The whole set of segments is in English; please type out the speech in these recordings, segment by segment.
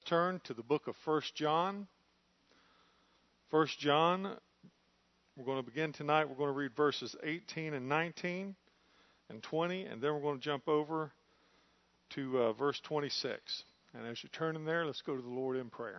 turn to the book of 1 John. 1 John, we're going to begin tonight. We're going to read verses 18 and 19 and 20, and then we're going to jump over to verse 26. And as you turn in there, let's go to the Lord in prayer.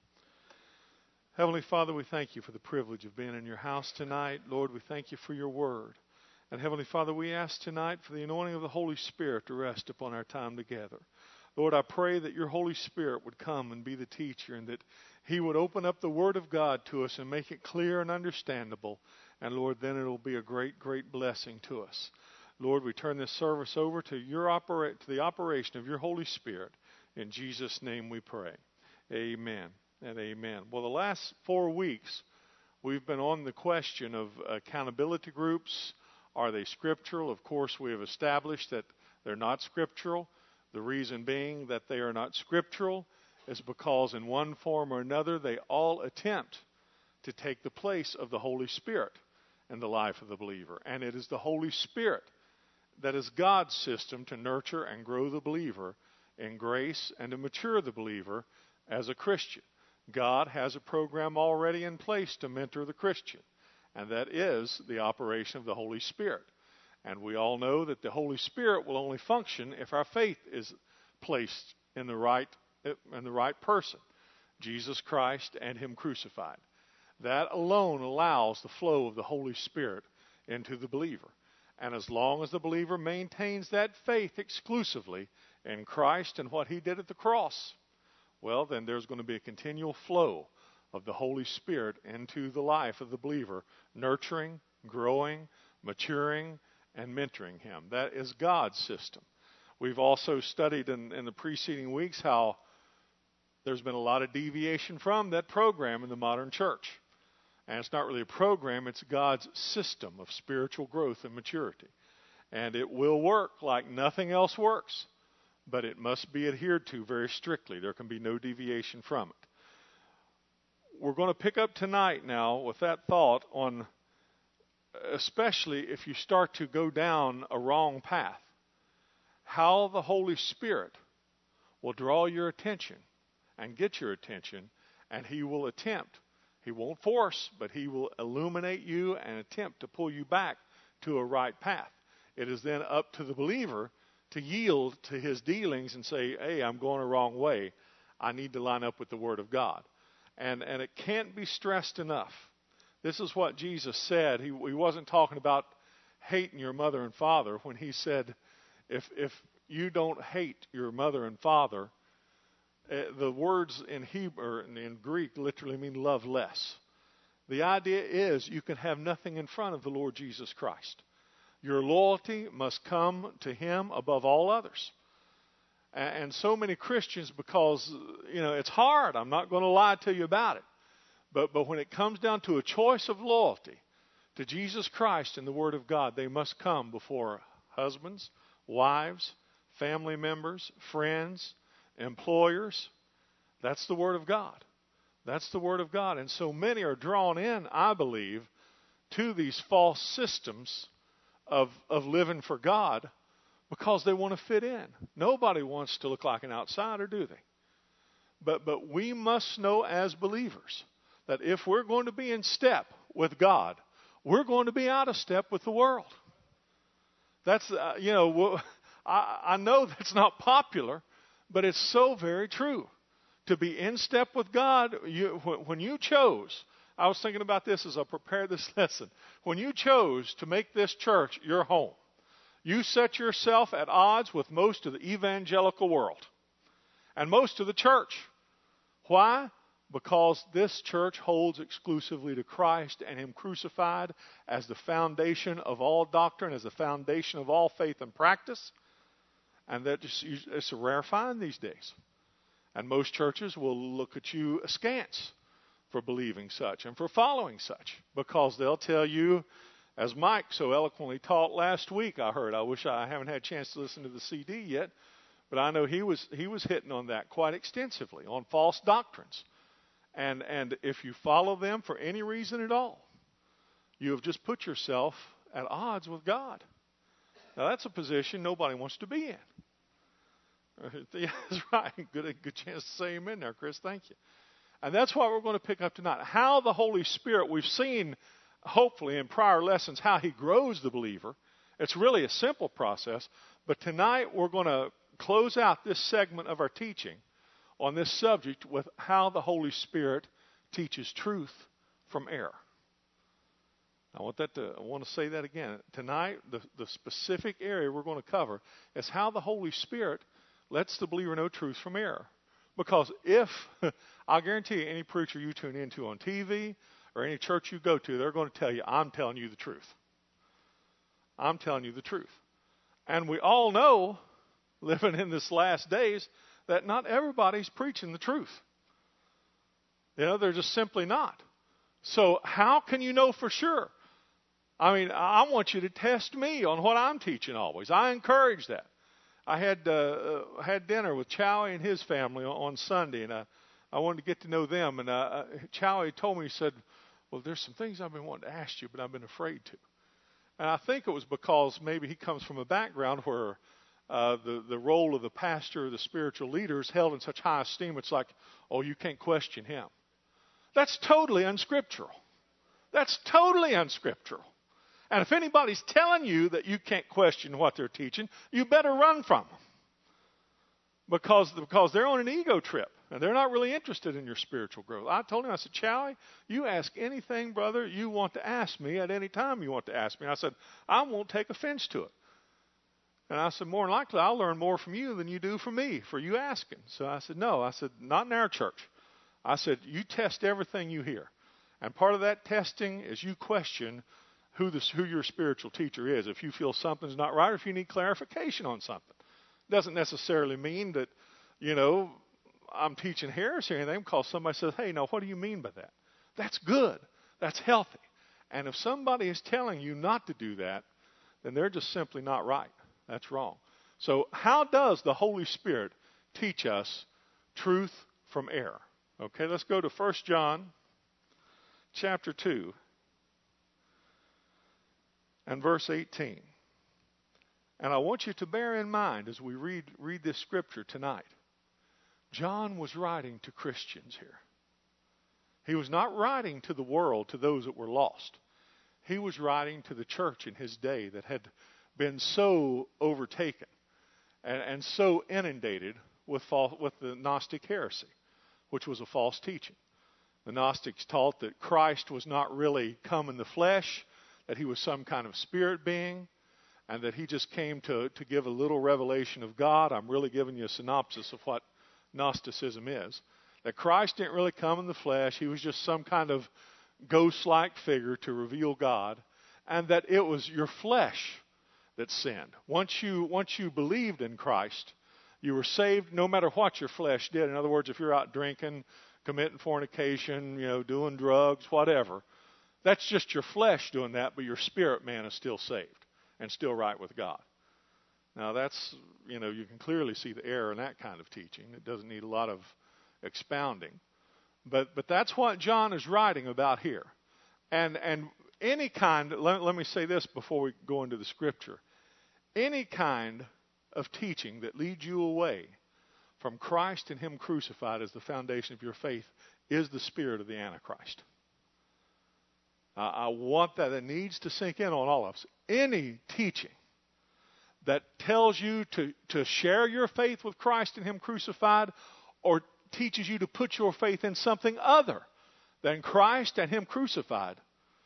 Heavenly Father, we thank you for the privilege of being in your house tonight. Lord, we thank you for your word. And Heavenly Father, we ask tonight for the anointing of the Holy Spirit to rest upon our time together. Lord, I pray that your Holy Spirit would come and be the teacher, and that he would open up the Word of God to us and make it clear and understandable. And Lord, then it will be a great, great blessing to us. Lord, we turn this service over to the operation of your Holy Spirit. In Jesus' name we pray. Amen and amen. Well, the last 4 weeks, we've been on the question of accountability groups. Are they scriptural? Of course, we have established that they're not scriptural. The reason being that they are not scriptural is because in one form or another, they all attempt to take the place of the Holy Spirit in the life of the believer. And it is the Holy Spirit that is God's system to nurture and grow the believer in grace and to mature the believer as a Christian. God has a program already in place to mentor the Christian, and that is the operation of the Holy Spirit. And we all know that the Holy Spirit will only function if our faith is placed in the right person, Jesus Christ and him crucified. That alone allows the flow of the Holy Spirit into the believer. And as long as the believer maintains that faith exclusively in Christ and what he did at the cross, well, then there's going to be a continual flow of the Holy Spirit into the life of the believer, nurturing, growing, maturing, and mentoring him. That is God's system. We've also studied in the preceding weeks how there's been a lot of deviation from that program in the modern church. And it's not really a program, it's God's system of spiritual growth and maturity. And it will work like nothing else works, but it must be adhered to very strictly. There can be no deviation from it. We're going to pick up tonight now with that thought on, especially if you start to go down a wrong path, how the Holy Spirit will draw your attention and get your attention, and he will attempt. He won't force, but he will illuminate you and attempt to pull you back to a right path. It is then up to the believer to yield to his dealings and say, hey, I'm going a wrong way. I need to line up with the Word of God. And it can't be stressed enough. This is what Jesus said. He wasn't talking about hating your mother and father when he said, if you don't hate your mother and father, the words in Hebrew and in Greek literally mean love less. The idea is you can have nothing in front of the Lord Jesus Christ. Your loyalty must come to him above all others. And so many Christians, because, it's hard. I'm not going to lie to you about it. But when it comes down to a choice of loyalty to Jesus Christ and the Word of God, they must come before husbands, wives, family members, friends, employers. That's the Word of God. That's the Word of God. And so many are drawn in, I believe, to these false systems of living for God because they want to fit in. Nobody wants to look like an outsider, do they? But we must know as believers that if we're going to be in step with God, we're going to be out of step with the world. That's, I know that's not popular, but it's so very true. To be in step with God, when you chose, I was thinking about this as I prepared this lesson. When you chose to make this church your home, you set yourself at odds with most of the evangelical world and most of the church. Why? Because this church holds exclusively to Christ and him crucified as the foundation of all doctrine, as the foundation of all faith and practice. And it's a rare find these days. And most churches will look at you askance for believing such and for following such, because they'll tell you, as Mike so eloquently taught last week, I heard. I wish I haven't had a chance to listen to the CD yet, but I know he was hitting on that quite extensively, on false doctrines. And if you follow them for any reason at all, you have just put yourself at odds with God. Now, that's a position nobody wants to be in. Yeah, that's right. Good chance to say amen there, Chris. Thank you. And that's what we're going to pick up tonight. How the Holy Spirit, we've seen, hopefully, in prior lessons, how He grows the believer. It's really a simple process. But tonight we're going to close out this segment of our teaching on this subject with how the Holy Spirit teaches truth from error. I want to say that again. Tonight, the specific area we're going to cover is how the Holy Spirit lets the believer know truth from error. Because I'll guarantee you, any preacher you tune into on TV or any church you go to, they're going to tell you, I'm telling you the truth. I'm telling you the truth. And we all know, living in this last days, that not everybody's preaching the truth. They're just simply not. So how can you know for sure? I mean, I want you to test me on what I'm teaching always. I encourage that. I had dinner with Chowie and his family on Sunday, and I wanted to get to know them. And Chowie told me, he said, well, there's some things I've been wanting to ask you, but I've been afraid to. And I think it was because maybe he comes from a background where the role of the pastor or the spiritual leader is held in such high esteem. It's like, oh, you can't question him. That's totally unscriptural. That's totally unscriptural. And if anybody's telling you that you can't question what they're teaching, you better run from them. Because they're on an ego trip, and they're not really interested in your spiritual growth. I told him, I said, Chowie, you ask anything, brother, you want to ask me at any time you want to ask me. And I said, I won't take offense to it. And I said, more than likely, I'll learn more from you than you do from me for you asking. So I said, no. I said, not in our church. I said, you test everything you hear. And part of that testing is you question who your spiritual teacher is. If you feel something's not right, or if you need clarification on something. Doesn't necessarily mean that, I'm teaching heresy or anything, because somebody says, hey, now what do you mean by that? That's good. That's healthy. And if somebody is telling you not to do that, then they're just simply not right. That's wrong. So how does the Holy Spirit teach us truth from error? Okay, let's go to 1 John chapter 2 and verse 18. And I want you to bear in mind as we read this scripture tonight, John was writing to Christians here. He was not writing to the world, to those that were lost. He was writing to the church in his day that had been so overtaken and so inundated with the Gnostic heresy, which was a false teaching. The Gnostics taught that Christ was not really come in the flesh, that he was some kind of spirit being, and that he just came to give a little revelation of God. I'm really giving you a synopsis of what Gnosticism is. That Christ didn't really come in the flesh. He was just some kind of ghost-like figure to reveal God, and that it was your flesh that sinned. Once you believed in Christ, you were saved no matter what your flesh did. In other words, if you're out drinking, committing fornication, doing drugs, whatever, that's just your flesh doing that, but your spirit man is still saved and still right with God. Now that's, you can clearly see the error in that kind of teaching. It doesn't need a lot of expounding. But that's what John is writing about here. And any kind, let me say this before we go into the scripture. Any kind of teaching that leads you away from Christ and Him crucified as the foundation of your faith is the spirit of the Antichrist. I want that. It needs to sink in on all of us. Any teaching that tells you to share your faith with Christ and Him crucified, or teaches you to put your faith in something other than Christ and Him crucified,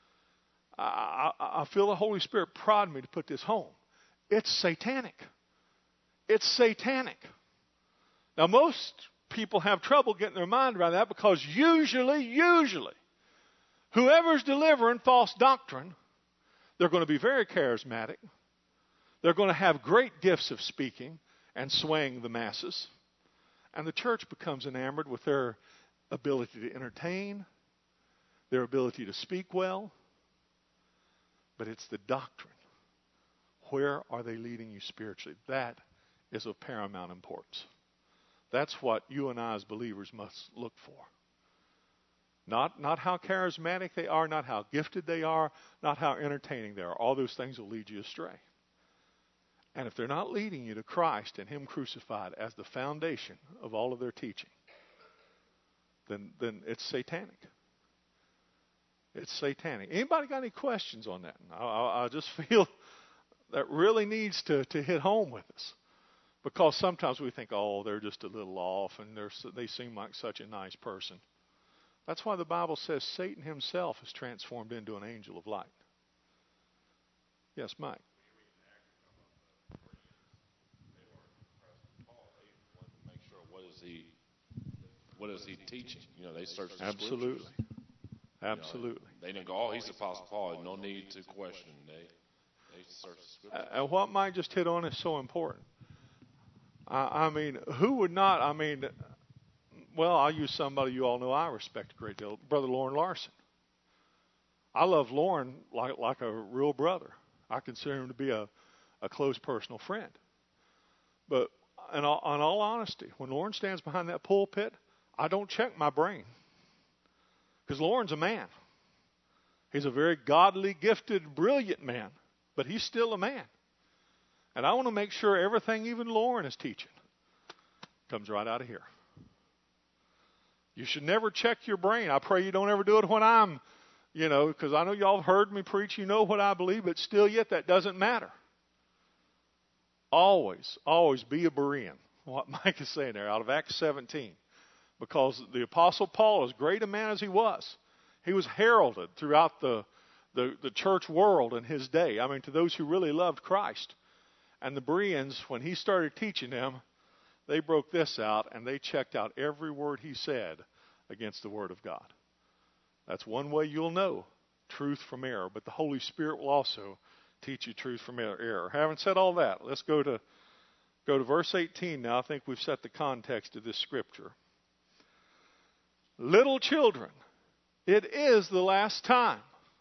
I feel the Holy Spirit prod me to put this home. It's satanic. It's satanic. Now, most people have trouble getting their mind around that because usually, whoever's delivering false doctrine, they're going to be very charismatic. They're going to have great gifts of speaking and swaying the masses. And the church becomes enamored with their ability to entertain, their ability to speak well. But it's the doctrine. Where are they leading you spiritually? That is of paramount importance. That's what you and I as believers must look for. Not how charismatic they are, not how gifted they are, not how entertaining they are. All those things will lead you astray. And if they're not leading you to Christ and Him crucified as the foundation of all of their teaching, then it's satanic. It's satanic. Anybody got any questions on that? I just feel that really needs to hit home with us. Because sometimes we think, oh, they're just a little off and they seem like such a nice person. That's why the Bible says Satan himself is transformed into an angel of light. Yes, Mike. Make sure what is he teaching? They search the Absolutely. Scriptures. Absolutely. They didn't go, oh, he's Apostle Paul. No need to question. They search the Scriptures. And what Mike just hit on is so important. I mean, who would not? I mean, well, I'll use somebody you all know I respect a great deal, Brother Loren Larson. I love Loren like a real brother. I consider him to be a close personal friend. But in all honesty, when Loren stands behind that pulpit, I don't check my brain. Because Loren's a man. He's a very godly, gifted, brilliant man. But he's still a man. And I want to make sure everything even Loren is teaching comes right out of here. You should never check your brain. I pray you don't ever do it when I'm, because I know y'all have heard me preach. You know what I believe, but still yet that doesn't matter. Always, always be a Berean. What Mike is saying there out of Acts 17. Because the Apostle Paul, as great a man as he was heralded throughout the church world in his day. I mean, to those who really loved Christ. And the Bereans, when he started teaching them, they broke this out and they checked out every word he said against the Word of God. That's one way you'll know truth from error. But the Holy Spirit will also teach you truth from error. Having said all that, let's go to verse 18 now. I think we've set the context of this scripture. Little children, it is the last time.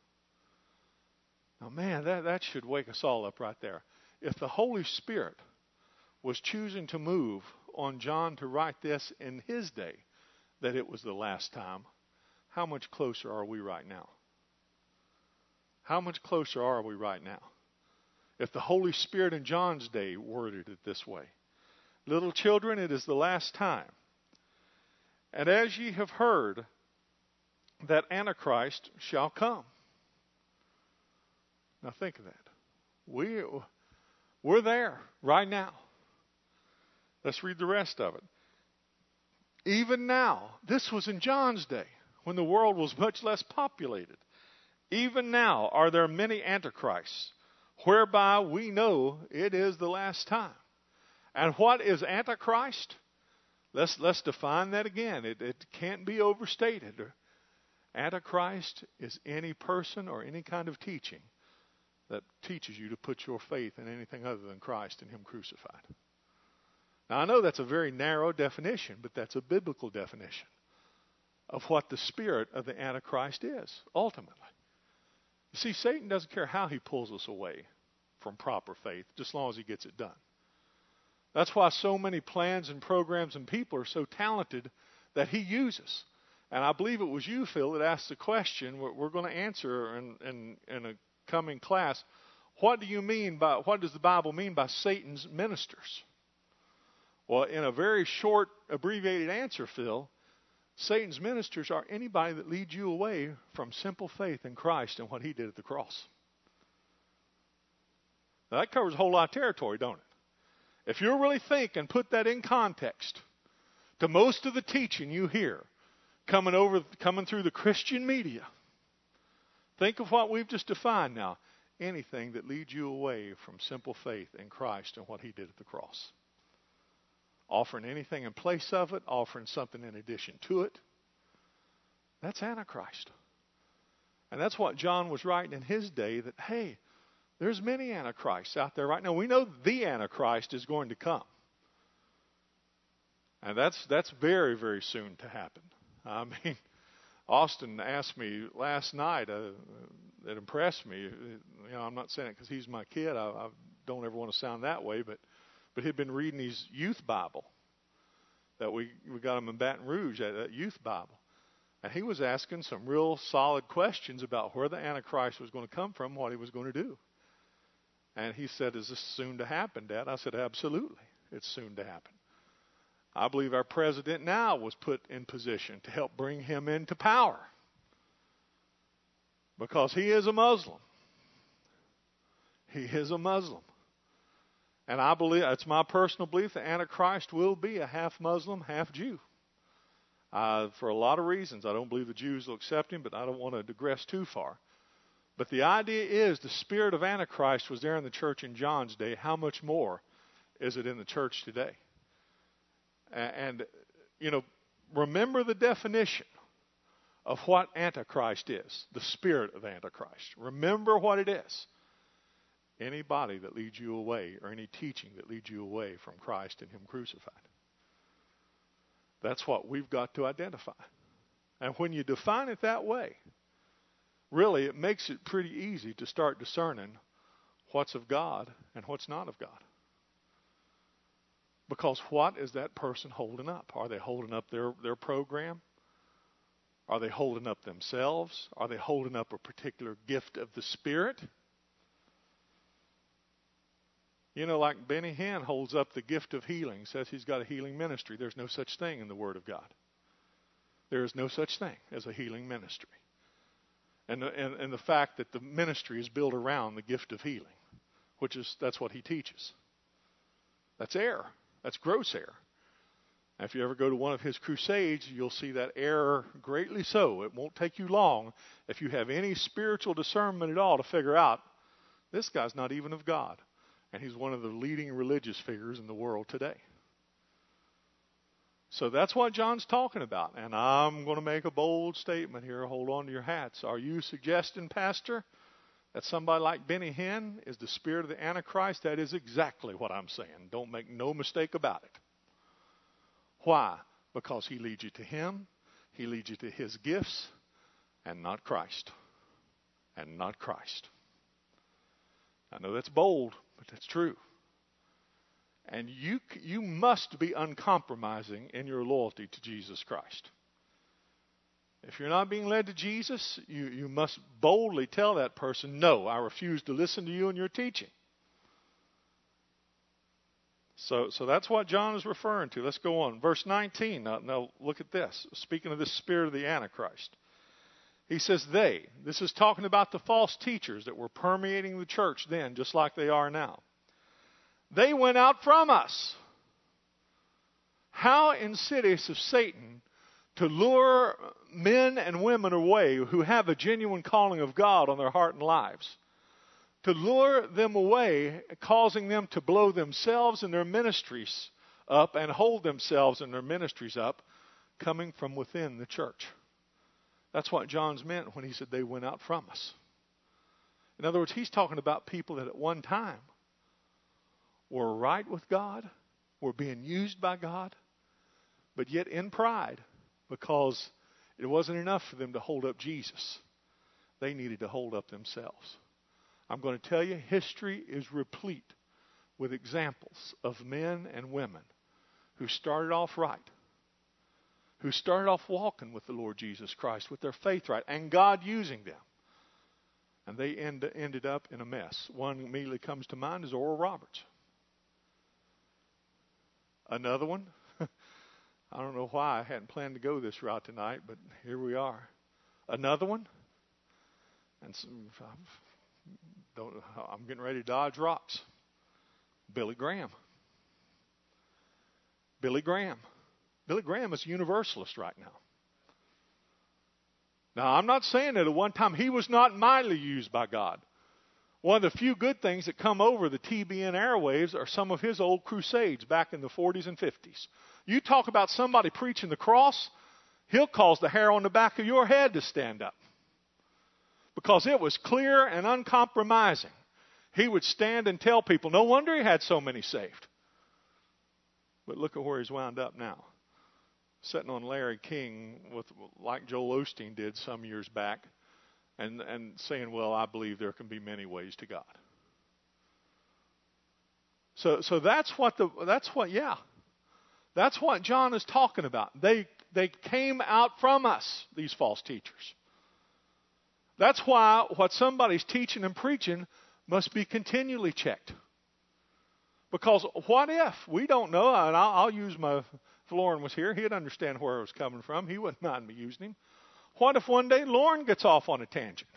Now, man, that should wake us all up right there. If the Holy Spirit was choosing to move on John to write this in his day, that it was the last time, how much closer are we right now? How much closer are we right now? If the Holy Spirit in John's day worded it this way. Little children, it is the last time. And as ye have heard that Antichrist shall come. Now think of that. We're there right now. Let's read the rest of it. Even now, this was in John's day, when the world was much less populated. Even now are there many antichrists, whereby we know it is the last time. And what is Antichrist? Let's define that again. It can't be overstated. Antichrist is any person or any kind of teaching that teaches you to put your faith in anything other than Christ and Him crucified. Now, I know that's a very narrow definition, but that's a biblical definition of what the spirit of the Antichrist is, ultimately. You see, Satan doesn't care how he pulls us away from proper faith, just as long as he gets it done. That's why so many plans and programs and people are so talented that he uses. And I believe it was you, Phil, that asked the question we're going to answer in a coming class. What does the Bible mean by Satan's ministers? Well, in a very short, abbreviated answer, Phil, Satan's ministers are anybody that leads you away from simple faith in Christ and what He did at the cross. Now, that covers a whole lot of territory, don't it? If you really think and put that in context to most of the teaching you hear coming through the Christian media, think of what we've just defined now. Anything that leads you away from simple faith in Christ and what He did at the cross. Offering anything in place of it, offering something in addition to it. That's Antichrist. And that's what John was writing in his day, that, hey, there's many Antichrists out there right now. We know the Antichrist is going to come. And that's very, very soon to happen. I mean, Austin asked me last night, it impressed me. You know, I'm not saying it because he's my kid. I don't ever want to sound that way, but he'd been reading his youth Bible that we got him in Baton Rouge, that youth Bible. And he was asking some real solid questions about where the Antichrist was going to come from, what he was going to do. And he said, is this soon to happen, Dad? I said, absolutely. It's soon to happen. I believe our president now was put in position to help bring him into power. Because he is a Muslim. He is a Muslim. And I believe, it's my personal belief, that Antichrist will be a half Muslim, half Jew. For a lot of reasons. I don't believe the Jews will accept him, but I don't want to digress too far. But the idea is the spirit of Antichrist was there in the church in John's day. How much more is it in the church today? And remember the definition of what Antichrist is, the spirit of Antichrist. Remember what it is. Anybody that leads you away, or any teaching that leads you away from Christ and Him crucified. That's what we've got to identify. And when you define it that way, really it makes it pretty easy to start discerning what's of God and what's not of God. Because what is that person holding up? Are they holding up their program? Are they holding up themselves? Are they holding up a particular gift of the Spirit? Like Benny Hinn holds up the gift of healing, says he's got a healing ministry. There's no such thing in the Word of God. There is no such thing as a healing ministry. And the fact that the ministry is built around the gift of healing, that's what he teaches. That's error. That's gross error. If you ever go to one of his crusades, you'll see that error greatly so. It won't take you long if you have any spiritual discernment at all to figure out this guy's not even of God. And he's one of the leading religious figures in the world today. So that's what John's talking about. And I'm going to make a bold statement here. Hold on to your hats. Are you suggesting, Pastor, that somebody like Benny Hinn is the spirit of the Antichrist? That is exactly what I'm saying. Don't make no mistake about it. Why? Because he leads you to him. He leads you to his gifts and not Christ. And not Christ. I know that's bold, but that's true. And you must be uncompromising in your loyalty to Jesus Christ. If you're not being led to Jesus, you must boldly tell that person, no, I refuse to listen to you and your teaching. So that's what John is referring to. Let's go on. Verse 19. Now look at this. Speaking of the spirit of the Antichrist. He says this is talking about the false teachers that were permeating the church then, just like they are now. They went out from us. How insidious of Satan to lure men and women away who have a genuine calling of God on their heart and lives. To lure them away, causing them to blow themselves and their ministries up and hold themselves and their ministries up, coming from within the church. That's what John's meant when he said they went out from us. In other words, he's talking about people that at one time were right with God, were being used by God, but yet in pride, because it wasn't enough for them to hold up Jesus. They needed to hold up themselves. I'm going to tell you, history is replete with examples of men and women who started off right, who started off walking with the Lord Jesus Christ, with their faith right, and God using them. And they ended up in a mess. One immediately comes to mind is Oral Roberts. Another one, I don't know why I hadn't planned to go this route tonight, but here we are. Another one, and I'm getting ready to dodge rocks. Billy Graham. Billy Graham. Billy Graham is a universalist right now. Now, I'm not saying that at one time he was not mightily used by God. One of the few good things that come over the TBN airwaves are some of his old crusades back in the 40s and 50s. You talk about somebody preaching the cross, he'll cause the hair on the back of your head to stand up. Because it was clear and uncompromising. He would stand and tell people, no wonder he had so many saved. But look at where he's wound up now. Sitting on Larry King, like Joel Osteen did some years back, and saying, well, I believe there can be many ways to God. So that's what John is talking about. They came out from us, these false teachers. That's why what somebody's teaching and preaching must be continually checked. Because what if? We don't know, and I'll use if Lauren was here, he'd understand where I was coming from. He wouldn't mind me using him. What if one day Lauren gets off on a tangent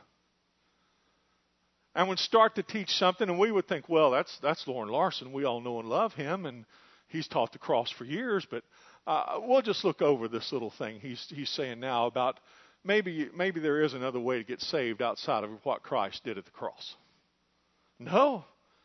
and would start to teach something, and we would think, well, that's Lauren Larson. We all know and love him, and he's taught the cross for years, but we'll just look over this little thing he's saying now about maybe there is another way to get saved outside of what Christ did at the cross. No.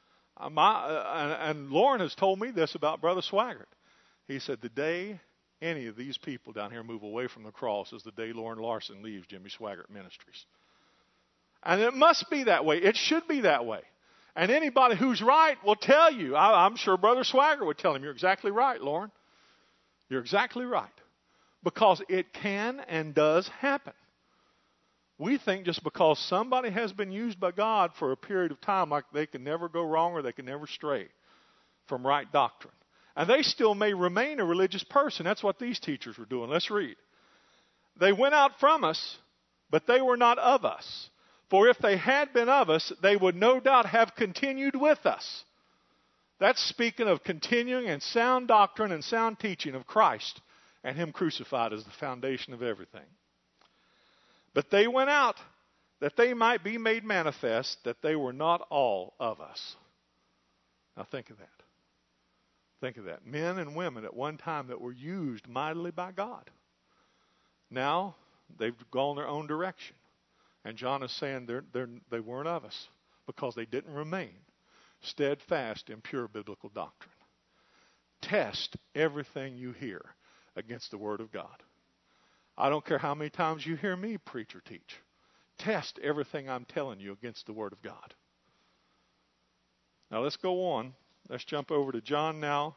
And Lauren has told me this about Brother Swaggart. He said the day any of these people down here move away from the cross is the day Lauren Larson leaves Jimmy Swaggart Ministries. And it must be that way. It should be that way. And anybody who's right will tell you. I'm sure Brother Swaggart would tell him, you're exactly right, Lauren. You're exactly right. Because it can and does happen. We think just because somebody has been used by God for a period of time, like they can never go wrong or they can never stray from right doctrine. And they still may remain a religious person. That's what these teachers were doing. Let's read. They went out from us, but they were not of us. For if they had been of us, they would no doubt have continued with us. That's speaking of continuing in sound doctrine and sound teaching of Christ and Him crucified as the foundation of everything. But they went out that they might be made manifest that they were not all of us. Now think of that. Think of that. Men and women at one time that were used mightily by God. Now they've gone their own direction. And John is saying they weren't of us because they didn't remain steadfast in pure biblical doctrine. Test everything you hear against the Word of God. I don't care how many times you hear me preach or teach. Test everything I'm telling you against the Word of God. Now let's go on. Let's jump over to John now.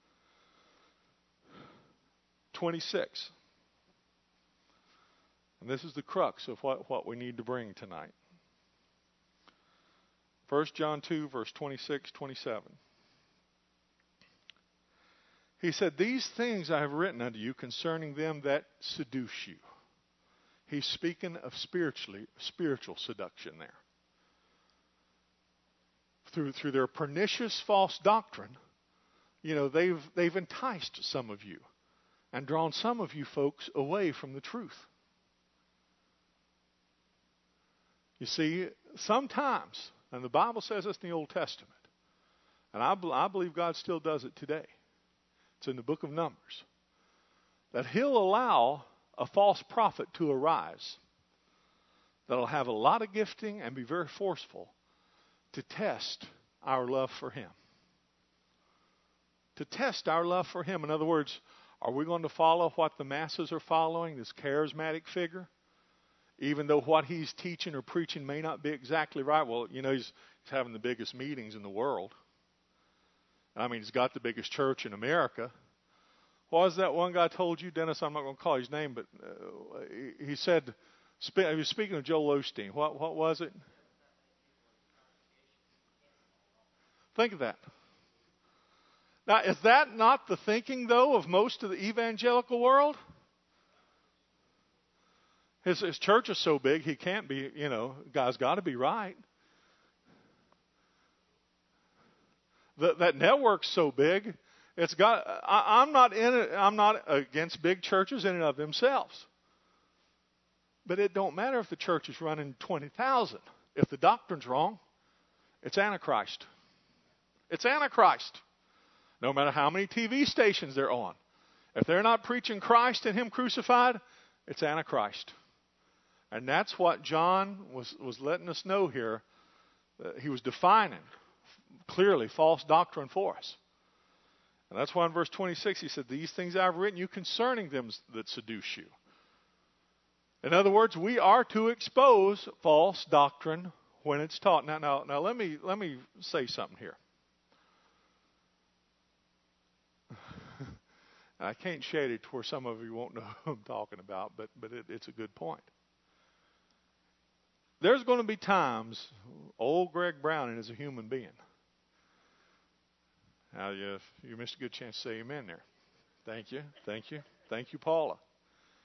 26. And this is the crux of what we need to bring tonight. 1 John 2, verse 26, 27. He said, these things I have written unto you concerning them that seduce you. He's speaking of spiritual seduction there. Through their pernicious false doctrine, they've enticed some of you and drawn some of you folks away from the truth. You see, sometimes, and the Bible says this in the Old Testament, and I believe God still does it today. It's in the book of Numbers. That He'll allow a false prophet to arise that'll have a lot of gifting and be very forceful to test our love for Him. To test our love for Him. In other words, are we going to follow what the masses are following, this charismatic figure? Even though what he's teaching or preaching may not be exactly right. Well, he's having the biggest meetings in the world. I mean, he's got the biggest church in America. What was that one guy told you, Dennis? I'm not going to call his name, but he said, he was speaking of Joel Osteen. What was it? Think of that. Now, is that not the thinking, though, of most of the evangelical world? His church is so big, he can't be, guy's got to be right. That network's so big, it's got. I'm not in it. I'm not against big churches in and of themselves. But it don't matter if the church is running 20,000. If the doctrine's wrong, it's Antichrist. It's Antichrist. No matter how many TV stations they're on, if they're not preaching Christ and Him crucified, it's Antichrist. And that's what John was letting us know here. He was defining clearly false doctrine for us. And that's why in verse 26 he said, these things I've written you concerning them that seduce you. In other words, we are to expose false doctrine when it's taught. Now let me say something here. I can't shade it to where some of you won't know who I'm talking about, but it's a good point. There's going to be times, old Greg Browning is a human being. Now, you missed a good chance to say amen there. Thank you. Thank you. Thank you, Paula.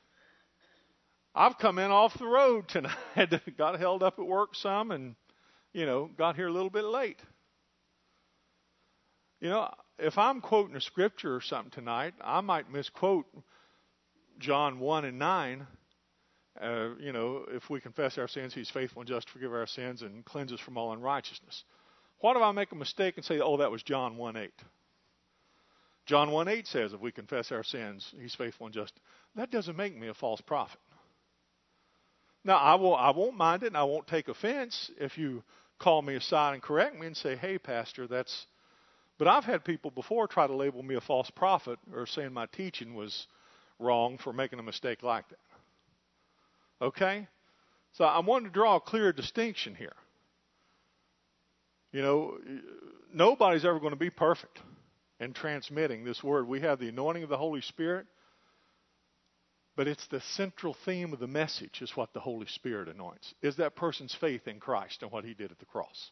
I've come in off the road tonight. Got held up at work some and, got here a little bit late. If I'm quoting a scripture or something tonight, I might misquote John 1 and 9. If we confess our sins, He's faithful and just to forgive our sins and cleanse us from all unrighteousness. What if I make a mistake and say, oh, that was John 1:8? John 1:8 says, if we confess our sins, He's faithful and just. That doesn't make me a false prophet. Now, I won't mind it, and I won't take offense if you call me aside and correct me and say, hey, Pastor, that's... But I've had people before try to label me a false prophet or saying my teaching was wrong for making a mistake like that. Okay? So I wanted to draw a clear distinction here. Nobody's ever going to be perfect in transmitting this word. We have the anointing of the Holy Spirit, but it's the central theme of the message is what the Holy Spirit anoints. Is that person's faith in Christ and what He did at the cross.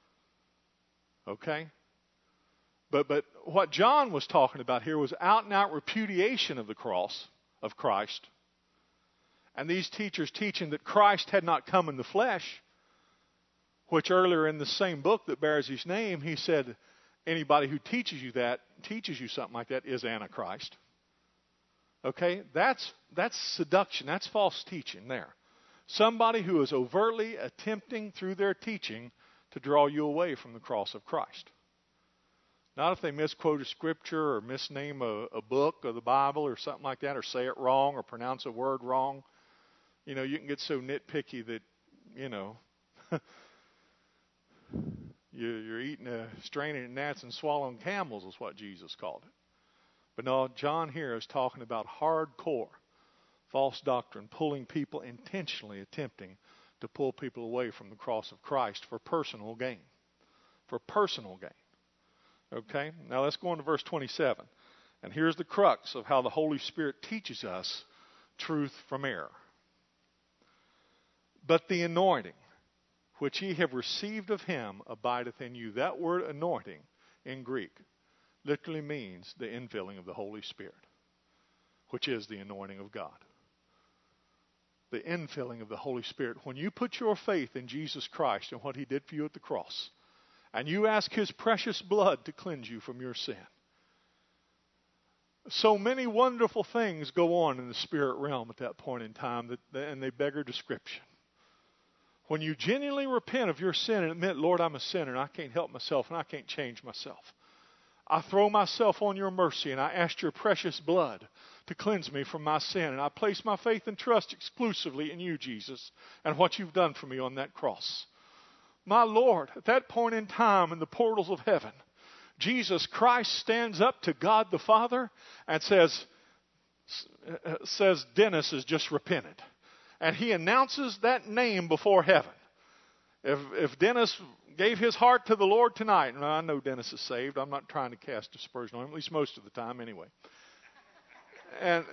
Okay? But what John was talking about here was out and out repudiation of the cross of Christ. And these teachers teaching that Christ had not come in the flesh, which earlier in the same book that bears His name, he said, anybody who teaches you something like that is Antichrist. Okay? That's seduction. That's false teaching there. Somebody who is overtly attempting through their teaching to draw you away from the cross of Christ. Not if they misquote a scripture or misname a book of the Bible or something like that, or say it wrong or pronounce a word wrong. You can get so nitpicky that, you're eating straining at gnats and swallowing camels is what Jesus called it. But no, John here is talking about hardcore false doctrine, pulling people intentionally, attempting to pull people away from the cross of Christ for personal gain. For personal gain. Okay, now let's go on to verse 27. And here's the crux of how the Holy Spirit teaches us truth from error. But the anointing, which ye have received of Him, abideth in you. That word anointing in Greek literally means the infilling of the Holy Spirit, which is the anointing of God. The infilling of the Holy Spirit. When you put your faith in Jesus Christ and what He did for you at the cross, and you ask His precious blood to cleanse you from your sin. So many wonderful things go on in the spirit realm at that point in time, and they beggar description. When you genuinely repent of your sin and admit, Lord, I'm a sinner and I can't help myself and I can't change myself. I throw myself on your mercy and I ask your precious blood to cleanse me from my sin. And I place my faith and trust exclusively in you, Jesus, and what you've done for me on that cross. My Lord, at that point in time in the portals of heaven, Jesus Christ stands up to God the Father and says Dennis has just repented. And He announces that name before heaven. If Dennis gave his heart to the Lord tonight, and I know Dennis is saved. I'm not trying to cast aspersion on him, at least most of the time anyway. And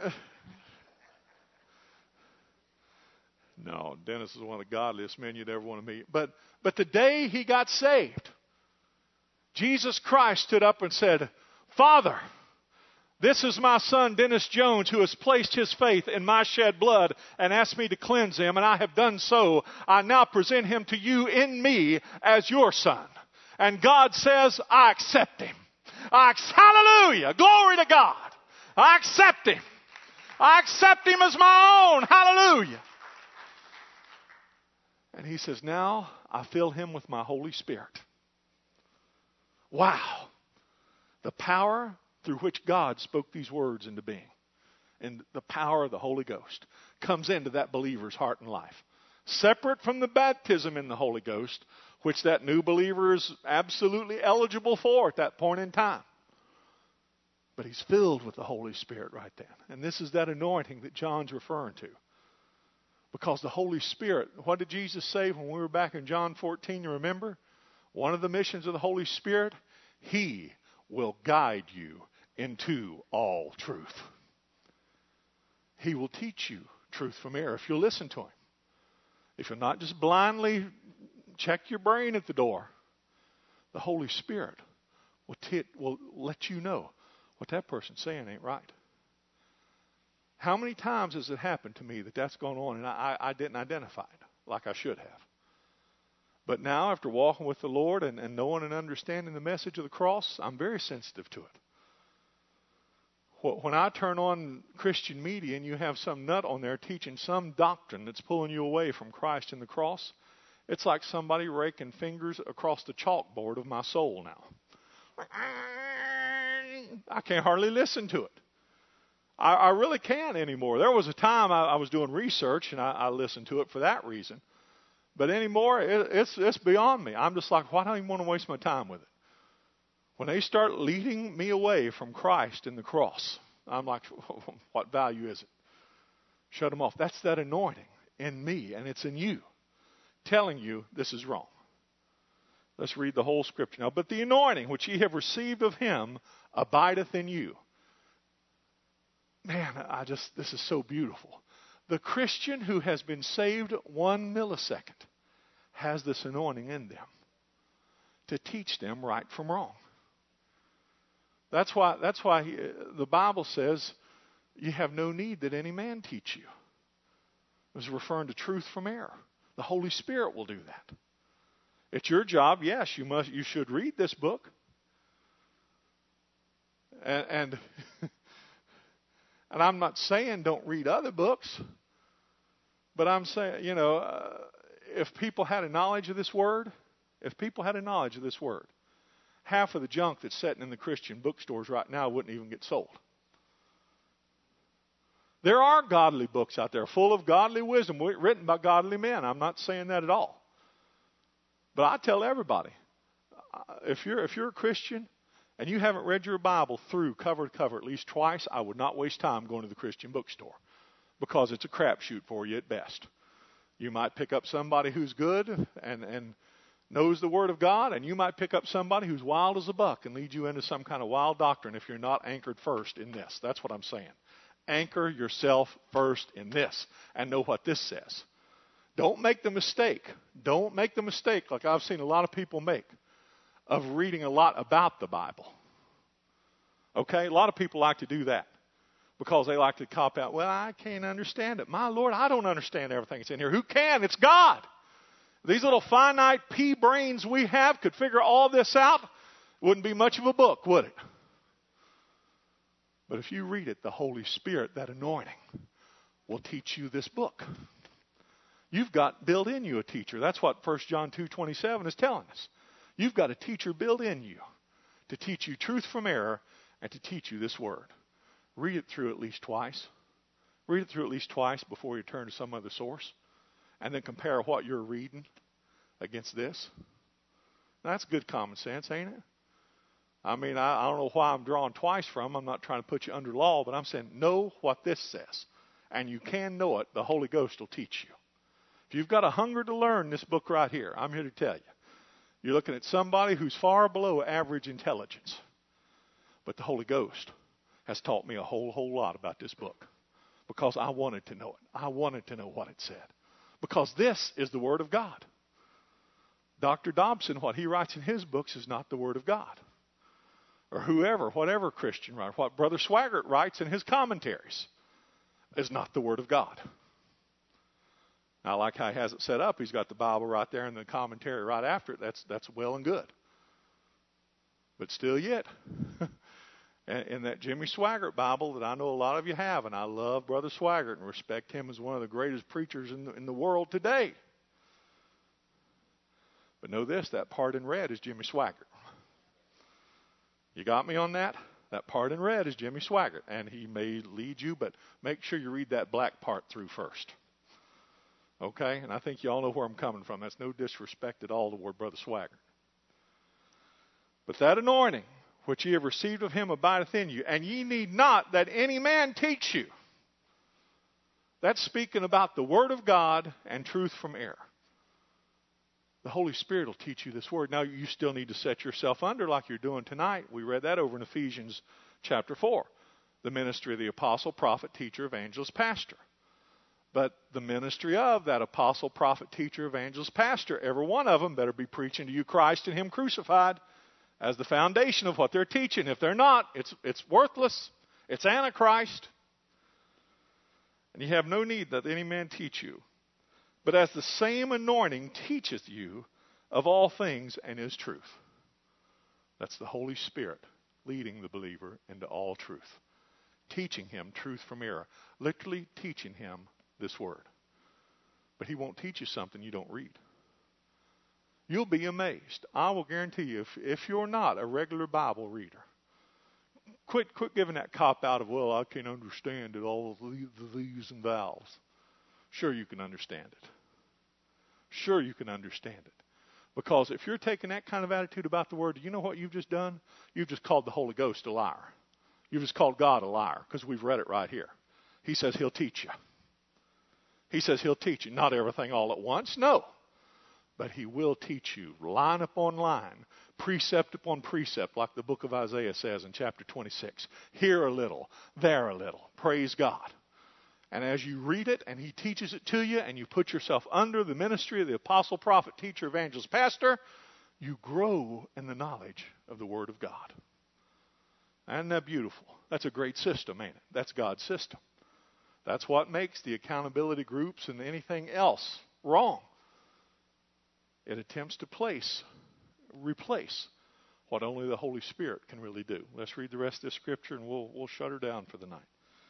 no, Dennis is one of the godliest men you'd ever want to meet. But the day he got saved, Jesus Christ stood up and said, Father, this is my son Dennis Jones, who has placed his faith in my shed blood and asked me to cleanse him, and I have done so. I now present him to you in me as your son. And God says, I accept him. Hallelujah! Glory to God! I accept him. I accept him as my own. Hallelujah! And He says, now I fill him with my Holy Spirit. Wow! The power through which God spoke these words into being, and the power of the Holy Ghost comes into that believer's heart and life. Separate from the baptism in the Holy Ghost, which that new believer is absolutely eligible for at that point in time. But he's filled with the Holy Spirit right then. And this is that anointing that John's referring to. Because the Holy Spirit, what did Jesus say when we were back in John 14, you remember? One of the missions of the Holy Spirit, He will guide you into all truth. He will teach you truth from error if you'll listen to Him. If you'll not just blindly check your brain at the door, the Holy Spirit will let you know what that person's saying ain't right. How many times has it happened to me that that's gone on and I didn't identify it like I should have? But now, after walking with the Lord and knowing and understanding the message of the cross, I'm very sensitive to it. When I turn on Christian media and you have some nut on there teaching some doctrine that's pulling you away from Christ and the cross, it's like somebody raking fingers across the chalkboard of my soul now. I can't hardly listen to it. I really can't anymore. There was a time I was doing research and I listened to it for that reason. But anymore, it's beyond me. I'm just like, why do I even want to waste my time with it? When they start leading me away from Christ and the cross, I'm like, what value is it? Shut them off. That's that anointing in me, and it's in you, telling you this is wrong. Let's read the whole scripture now. But the anointing which ye have received of him abideth in you. Man, this is so beautiful. The Christian who has been saved 1 millisecond has this anointing in them to teach them right from wrong. That's why the Bible says you have no need that any man teach you. It was referring to truth from error. The Holy Spirit will do that. It's your job. Yes, you should read this book. And I'm not saying don't read other books, but I'm saying, if people had a knowledge of this word, half of the junk that's sitting in the Christian bookstores right now wouldn't even get sold. There are godly books out there full of godly wisdom written by godly men. I'm not saying that at all. But I tell everybody, if you're a Christian and you haven't read your Bible through cover to cover at least twice, I would not waste time going to the Christian bookstore, because it's a crapshoot for you at best. You might pick up somebody who's good and knows the Word of God, and you might pick up somebody who's wild as a buck and lead you into some kind of wild doctrine if you're not anchored first in this. That's what I'm saying. Anchor yourself first in this and know what this says. Don't make the mistake like I've seen a lot of people make of reading a lot about the Bible. Okay? A lot of people like to do that because they like to cop out, well, I can't understand it. My Lord, I don't understand everything that's in here. Who can? It's God. These little finite pea brains we have could figure all this out. Wouldn't be much of a book, would it? But if you read it, the Holy Spirit, that anointing, will teach you this book. You've got built in you a teacher. That's what 1 John 2:27 is telling us. You've got a teacher built in you to teach you truth from error and to teach you this word. Read it through at least twice. Read it through at least twice before you turn to some other source. And then compare what you're reading against this. Now, that's good common sense, ain't it? I mean, I don't know why I'm drawing twice from. I'm not trying to put you under law, but I'm saying know what this says. And you can know it. The Holy Ghost will teach you. If you've got a hunger to learn this book right here, I'm here to tell you. You're looking at somebody who's far below average intelligence. But the Holy Ghost has taught me a whole lot about this book because I wanted to know it. I wanted to know what it said. Because this is the Word of God. Dr. Dobson, what he writes in his books is not the Word of God. Or whatever Christian writer, what Brother Swaggart writes in his commentaries is not the Word of God. Now, I like how he has it set up. He's got the Bible right there and the commentary right after it. That's well and good. But still yet, in that Jimmy Swaggart Bible that I know a lot of you have, and I love Brother Swaggart and respect him as one of the greatest preachers in the world today. But know this, that part in red is Jimmy Swaggart. You got me on that? That part in red is Jimmy Swaggart, and he may lead you, but make sure you read that black part through first. Okay? And I think you all know where I'm coming from. That's no disrespect at all toward Brother Swaggart. But that anointing which ye have received of him abideth in you, and ye need not that any man teach you. That's speaking about the Word of God and truth from error. The Holy Spirit will teach you this Word. Now, you still need to set yourself under like you're doing tonight. We read that over in Ephesians chapter 4. The ministry of the apostle, prophet, teacher, evangelist, pastor. But the ministry of that apostle, prophet, teacher, evangelist, pastor, every one of them better be preaching to you Christ and Him crucified as the foundation of what they're teaching. If they're not, it's worthless. It's Antichrist. And you have no need that any man teach you. But as the same anointing teacheth you, of all things and is truth. That's the Holy Spirit leading the believer into all truth. Teaching him truth from error. Literally teaching him this word. But he won't teach you something you don't read. You'll be amazed. I will guarantee you, if you're not a regular Bible reader, quit giving that cop out of, well, I can't understand it, all the these and thous. Sure you can understand it. Sure you can understand it. Because if you're taking that kind of attitude about the Word, you know what you've just done? You've just called the Holy Ghost a liar. You've just called God a liar, because we've read it right here. He says He'll teach you. He says He'll teach you. Not everything all at once, no. But He will teach you line upon line, precept upon precept, like the book of Isaiah says in chapter 26. Here a little, there a little. Praise God. And as you read it and He teaches it to you and you put yourself under the ministry of the apostle, prophet, teacher, evangelist, pastor, you grow in the knowledge of the Word of God. Isn't that beautiful? That's a great system, ain't it? That's God's system. That's what makes the accountability groups and anything else wrong. It attempts to replace what only the Holy Spirit can really do. Let's read the rest of this scripture and we'll shut her down for the night.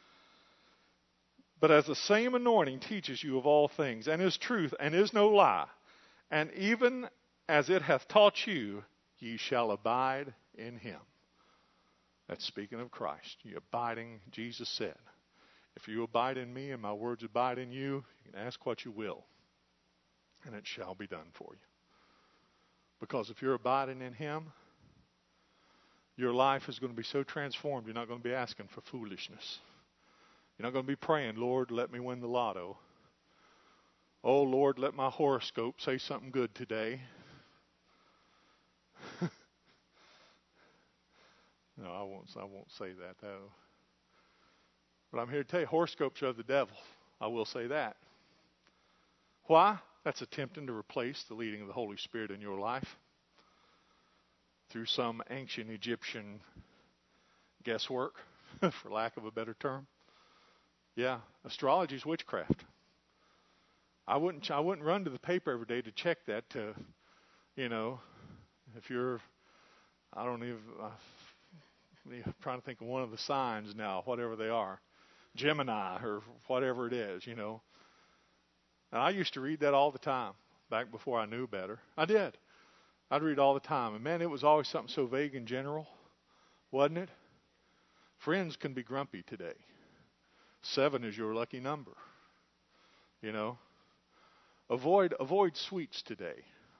But as the same anointing teaches you of all things, and is truth, and is no lie, and even as it hath taught you, ye shall abide in Him. That's speaking of Christ. You abiding, Jesus said, if you abide in me and my words abide in you, you can ask what you will, and it shall be done for you. Because if you're abiding in Him, your life is going to be so transformed, you're not going to be asking for foolishness. You're not going to be praying, Lord, let me win the lotto. Oh, Lord, let my horoscope say something good today. No, I won't say that, though. But I'm here to tell you, horoscopes are of the devil. I will say that. Why? That's attempting to replace the leading of the Holy Spirit in your life through some ancient Egyptian guesswork, for lack of a better term. Yeah, astrology is witchcraft. I wouldn't run to the paper every day to check that. If you're, I don't even. I'm trying to think of one of the signs now, whatever they are, Gemini or whatever it is. And I used to read that all the time back before I knew better. I did. I'd read all the time, and man, it was always something so vague and general, wasn't it? Friends can be grumpy today. 7 is your lucky number. Avoid sweets today.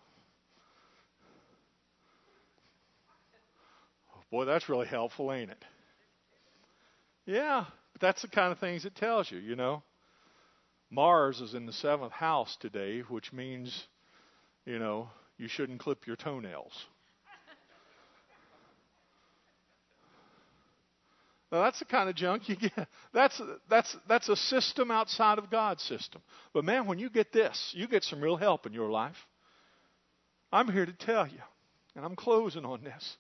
Boy, that's really helpful, ain't it? Yeah, but that's the kind of things it tells you, Mars is in the 7th house today, which means, you shouldn't clip your toenails. Now, that's the kind of junk you get. That's a system outside of God's system. But man, when you get this, you get some real help in your life. I'm here to tell you, and I'm closing on this.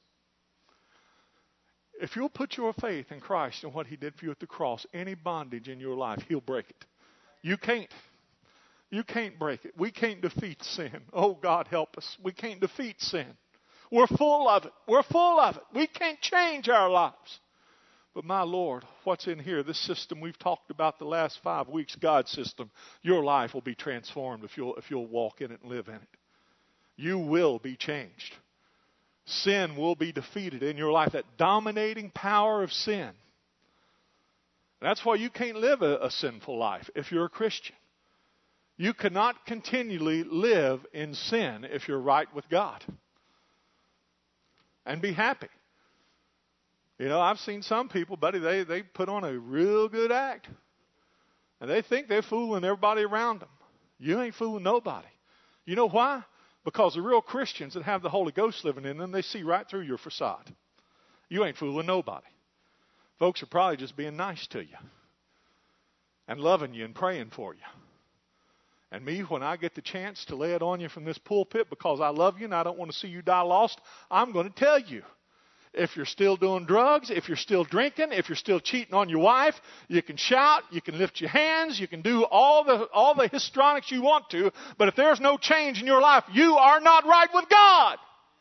If you'll put your faith in Christ and what He did for you at the cross, any bondage in your life, He'll break it. You can't. You can't break it. We can't defeat sin. Oh, God, help us. We can't defeat sin. We're full of it. We're full of it. We can't change our lives. But my Lord, what's in here, this system we've talked about the last 5 weeks, God's system, your life will be transformed if you'll walk in it and live in it. You will be changed. Sin will be defeated in your life. That dominating power of sin. That's why you can't live a sinful life if you're a Christian. You cannot continually live in sin if you're right with God. And be happy. I've seen some people, buddy, they put on a real good act. And they think they're fooling everybody around them. You ain't fooling nobody. You know why? Because the real Christians that have the Holy Ghost living in them, they see right through your facade. You ain't fooling nobody. Folks are probably just being nice to you. And loving you and praying for you. And me, when I get the chance to lay it on you from this pulpit because I love you and I don't want to see you die lost, I'm going to tell you. If you're still doing drugs, if you're still drinking, if you're still cheating on your wife, you can shout, you can lift your hands, you can do all the histrionics you want to, but if there's no change in your life, you are not right with God.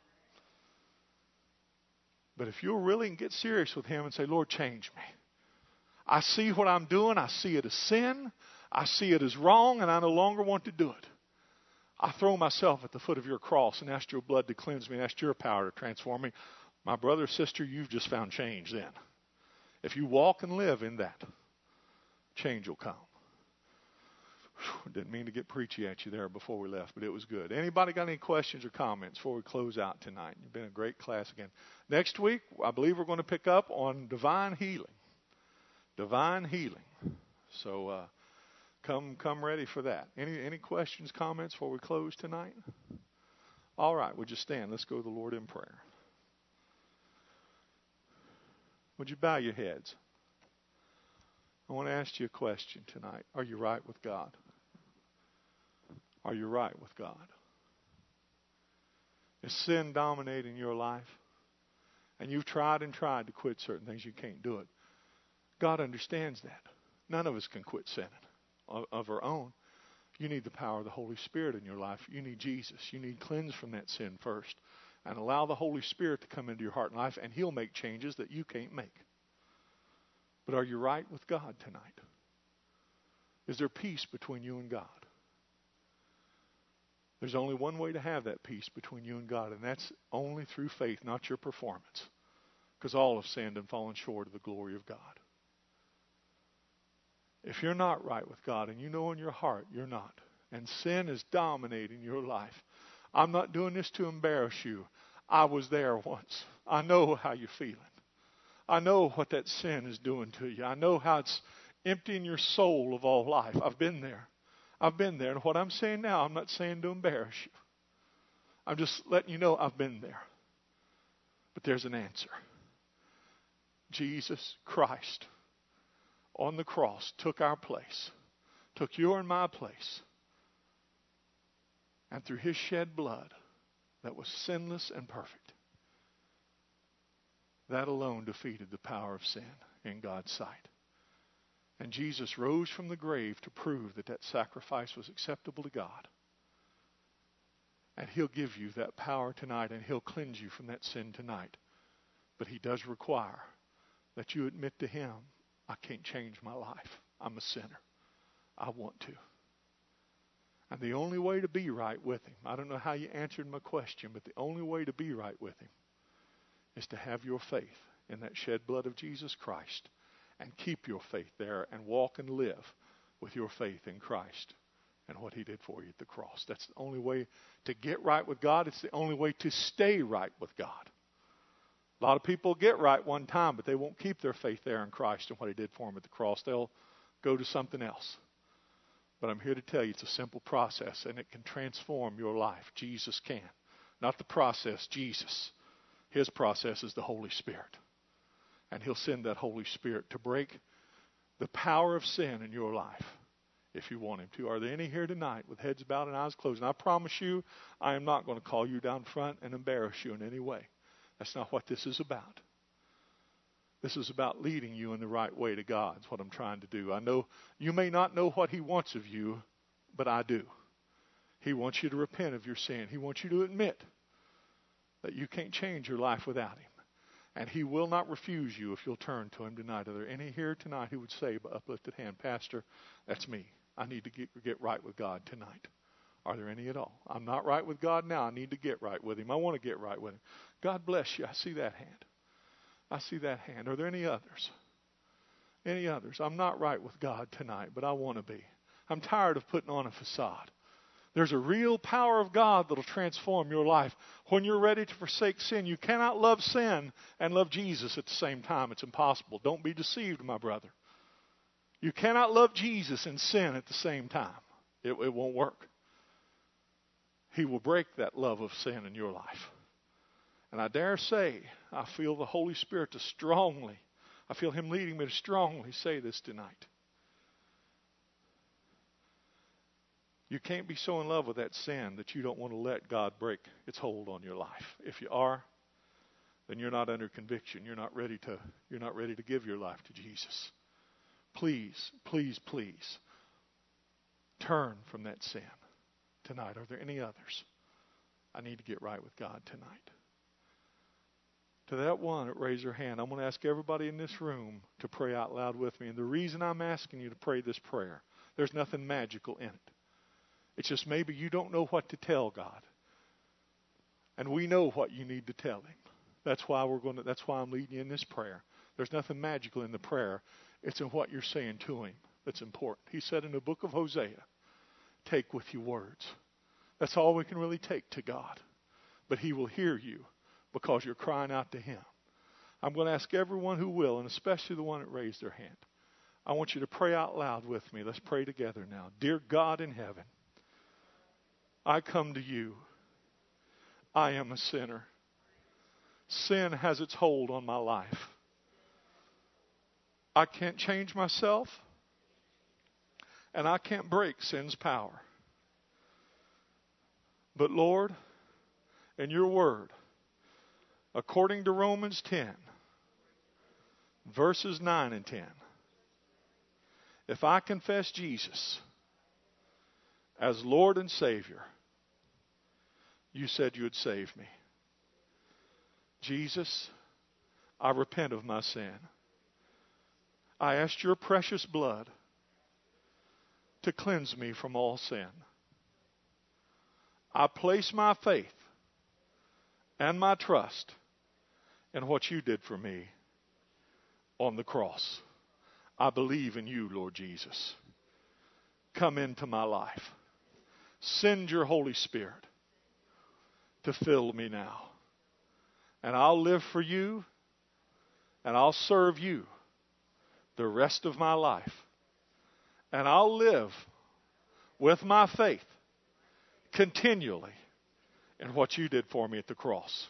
But if you'll really get serious with Him and say, Lord, change me. I see what I'm doing. I see it as sin. I see it as wrong, and I no longer want to do it. I throw myself at the foot of your cross and ask your blood to cleanse me and ask your power to transform me. My brother or sister, you've just found change then. If you walk and live in that, change will come. Didn't mean to get preachy at you there before we left, but it was good. Anybody got any questions or comments before we close out tonight? You've been a great class again. Next week, I believe we're going to pick up on divine healing. Divine healing. So come ready for that. Any questions, comments before we close tonight? All right, would you stand? Let's go to the Lord in prayer. Would you bow your heads? I want to ask you a question tonight. Are you right with God? Are you right with God? Is sin dominating your life? And you've tried and tried to quit certain things. You can't do it. God understands that. None of us can quit sinning of our own. You need the power of the Holy Spirit in your life. You need Jesus. You need cleanse from that sin first. And allow the Holy Spirit to come into your heart and life, and He'll make changes that you can't make. But are you right with God tonight? Is there peace between you and God? There's only one way to have that peace between you and God, and that's only through faith, not your performance. Because all have sinned and fallen short of the glory of God. If you're not right with God, and you know in your heart you're not, and sin is dominating your life, I'm not doing this to embarrass you. I was there once. I know how you're feeling. I know what that sin is doing to you. I know how it's emptying your soul of all life. I've been there. I've been there. And what I'm saying now, I'm not saying to embarrass you. I'm just letting you know I've been there. But there's an answer. Jesus Christ on the cross took our place, took your and my place. And through His shed blood that was sinless and perfect, that alone defeated the power of sin in God's sight. And Jesus rose from the grave to prove that that sacrifice was acceptable to God. And He'll give you that power tonight, and He'll cleanse you from that sin tonight. But He does require that you admit to Him, I can't change my life. I'm a sinner. I want to. And the only way to be right with Him, I don't know how you answered my question, but the only way to be right with Him is to have your faith in that shed blood of Jesus Christ and keep your faith there and walk and live with your faith in Christ and what He did for you at the cross. That's the only way to get right with God. It's the only way to stay right with God. A lot of people get right one time, but they won't keep their faith there in Christ and what He did for them at the cross. They'll go to something else. But I'm here to tell you it's a simple process, and it can transform your life. Jesus can. Not the process, Jesus. His process is the Holy Spirit. And He'll send that Holy Spirit to break the power of sin in your life if you want Him to. Are there any here tonight with heads bowed and eyes closed? And I promise you, I am not going to call you down front and embarrass you in any way. That's not what this is about. This is about leading you in the right way to God. That's what I'm trying to do. I know you may not know what He wants of you, but I do. He wants you to repent of your sin. He wants you to admit that you can't change your life without Him. And He will not refuse you if you'll turn to Him tonight. Are there any here tonight who would say by uplifted hand, Pastor, that's me. I need to get right with God tonight. Are there any at all? I'm not right with God now. I need to get right with Him. I want to get right with Him. God bless you. I see that hand. I see that hand. Are there any others? Any others? I'm not right with God tonight, but I want to be. I'm tired of putting on a facade. There's a real power of God that will transform your life. When you're ready to forsake sin, you cannot love sin and love Jesus at the same time. It's impossible. Don't be deceived, my brother. You cannot love Jesus and sin at the same time. It won't work. He will break that love of sin in your life. And I dare say, I feel the Holy Spirit I feel Him leading me to strongly say this tonight. You can't be so in love with that sin that you don't want to let God break its hold on your life. If you are, then you're not under conviction. You're not ready to give your life to Jesus. Please, please, please turn from that sin tonight. Are there any others? I need to get right with God tonight. To that one that raised their hand, I'm going to ask everybody in this room to pray out loud with me. And the reason I'm asking you to pray this prayer, there's nothing magical in it. It's just maybe you don't know what to tell God. And we know what you need to tell Him. That's why I'm leading you in this prayer. There's nothing magical in the prayer. It's in what you're saying to Him that's important. He said in the book of Hosea, take with you words. That's all we can really take to God. But He will hear you because you're crying out to Him. I'm going to ask everyone who will, and especially the one that raised their hand. I want you to pray out loud with me. Let's pray together now. Dear God in heaven, I come to you. I am a sinner. Sin has its hold on my life. I can't change myself, and I can't break sin's power. But Lord, in your word, according to Romans 10, verses 9 and 10, if I confess Jesus as Lord and Savior, you said you would save me. Jesus, I repent of my sin. I ask your precious blood to cleanse me from all sin. I place my faith and my trust in what you did for me on the cross. I believe in you, Lord Jesus. Come into my life. Send your Holy Spirit to fill me now. And I'll live for you, and I'll serve you the rest of my life. And I'll live with my faith continually in what you did for me at the cross.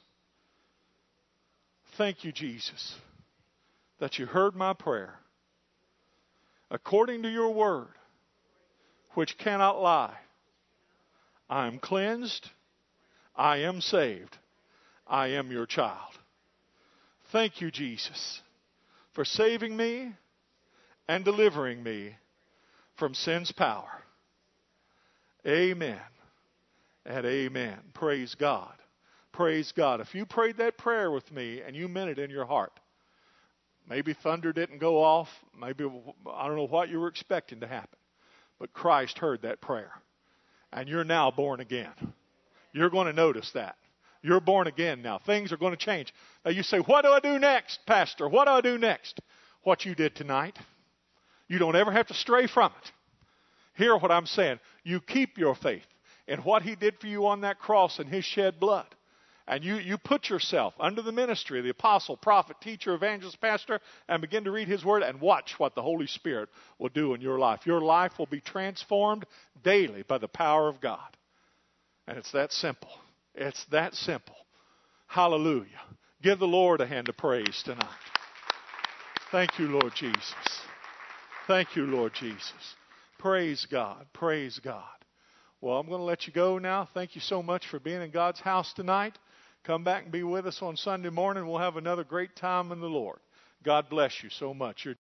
Thank you, Jesus, that you heard my prayer. According to your word, which cannot lie, I am cleansed, I am saved, I am your child. Thank you, Jesus, for saving me and delivering me from sin's power. Amen and amen. Praise God. Praise God. If you prayed that prayer with me and you meant it in your heart, maybe thunder didn't go off, maybe I don't know what you were expecting to happen, but Christ heard that prayer, and you're now born again. You're going to notice that. You're born again now. Things are going to change. Now you say, what do I do next, Pastor? What do I do next? What you did tonight. You don't ever have to stray from it. Hear what I'm saying. You keep your faith in what He did for you on that cross and His shed blood. And you put yourself under the ministry of the apostle, prophet, teacher, evangelist, pastor, and begin to read His word and watch what the Holy Spirit will do in your life. Your life will be transformed daily by the power of God. And it's that simple. It's that simple. Hallelujah. Give the Lord a hand of praise tonight. Thank you, Lord Jesus. Thank you, Lord Jesus. Praise God. Praise God. Well, I'm going to let you go now. Thank you so much for being in God's house tonight. Come back and be with us on Sunday morning. We'll have another great time in the Lord. God bless you so much.